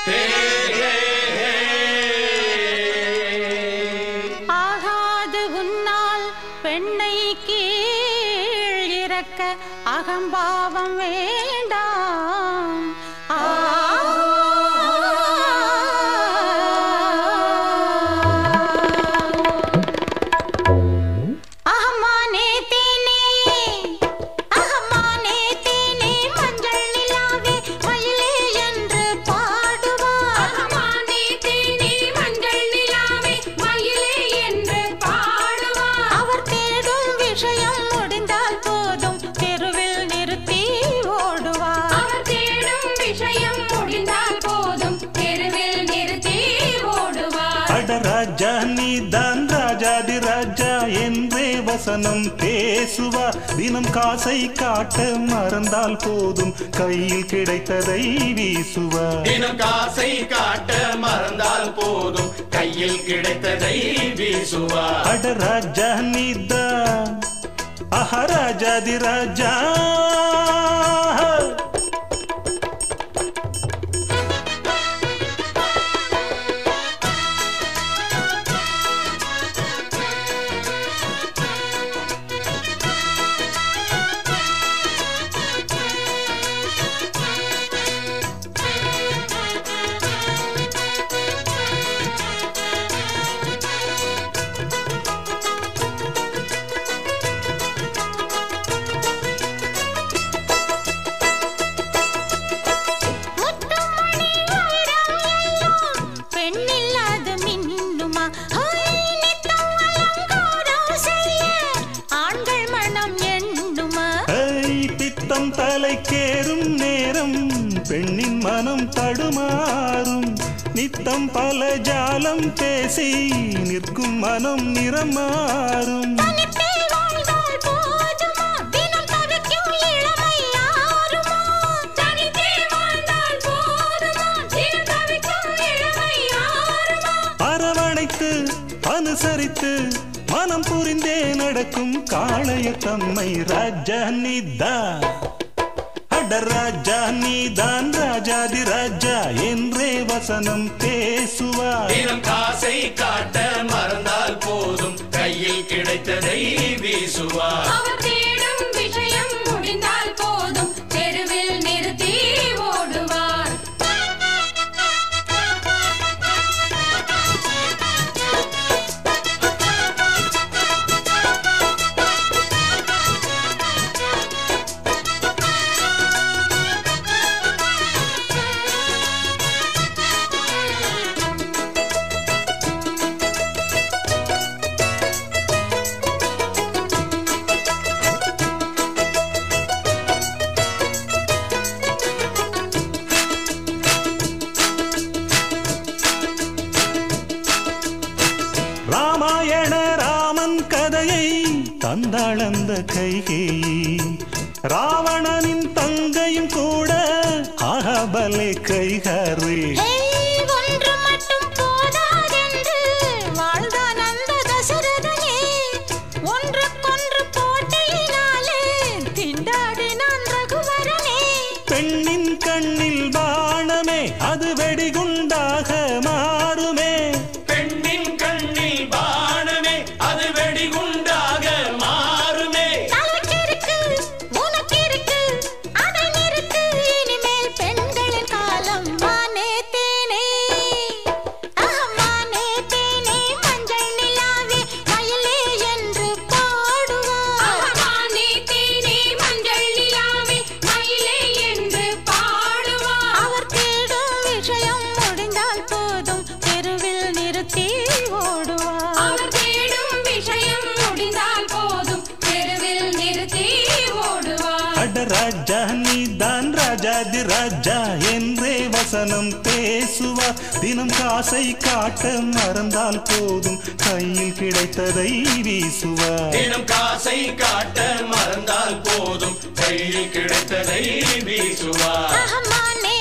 ஆகாது உன்னால் பெண்ணை கீழ் இறக்க அகம்பாவம் வேண்டாம். ராஜா நீதான் ராஜாதி ராஜா என்றே வசனம் பேசுவார். தினம் காசை காட்ட மறந்தால் போதும் கையில் கிடைத்ததை வீசுவார். தினம் காசை காட்ட மறந்தால் போதும் கையில் கிடைத்ததை வீசுவார். அட ராஜா நீதான் ஆஹா ராஜாதி ராஜா. தலைக்கேறும் நேரம் பெண்ணின் மனம் தடுமாறும். நித்தம் பல ஜாலம் பேசி நிற்கும் மனம் நிறமாறும். அரவணைத்து அனுசரித்து மனம் புரிந்தே நடக்கும் காளைய தம்மை ராஜா நீதான். ராஜா நீதான் ராஜாதி ராஜா என்றே வசனம் பேசுவார். தினம் காசை காட்ட மறந்தால் போதும் கையில் கிடைத்ததை வீசுவார். அவர் தேடும் விஷயம் முடிந்தால் போதும் தெருவில் நிறுத்தி ஓடுவார். ராமாயண ராமன் கதையை தந்தாள் அந்த கைகேயி. ராவணனின் தங்கையும் கூட ஆகபலே கைகாரே. ஒன்று மட்டும் போதாதென்று வாழ்ந்தான் அந்த தசரதனே. ஒன்றுக்கொன்று போட்டியினாலே திண்டாடினான் ரகுவரனே. பெண்ணின் கண்ணில் பாணமே அது வெடிகுண்டாக மாறுமே. பெண்ணின் கண்ணில் பாணமே அது வெடிகுண்டாக மாறுமே. தனக்கிருக்கு உனக்கிருக்கு அதை நிறுத்து. இனிமேல் பெண்களின் காலம் மானே தேனே. மானே தேனே மஞ்சள் நிலாவே மயிலே என்று பாடுவார். மானே தேனே மஞ்சள் நிலாவே மயிலே என்று பாடுவார். அவர் தேடும் விஷயம் முடிந்தால் போதும் தெருவில் நிறுத்தி ஓடுவார். அவர் தேடும் விஷயம் முடிந்தால் போதும் தெருவில் நிறுத்தி ஓடுவார். அட ராஜா நீதான் ராஜாதி ராஜா என்றே வசனம் பேசுவார். தினம் காசை காட்ட மறந்தால் போதும் கையில் கிடைத்ததை வீசுவார். தினம் காசை காட்ட மறந்தால் போதும் கையில் கிடைத்ததை வீசுவார். மானே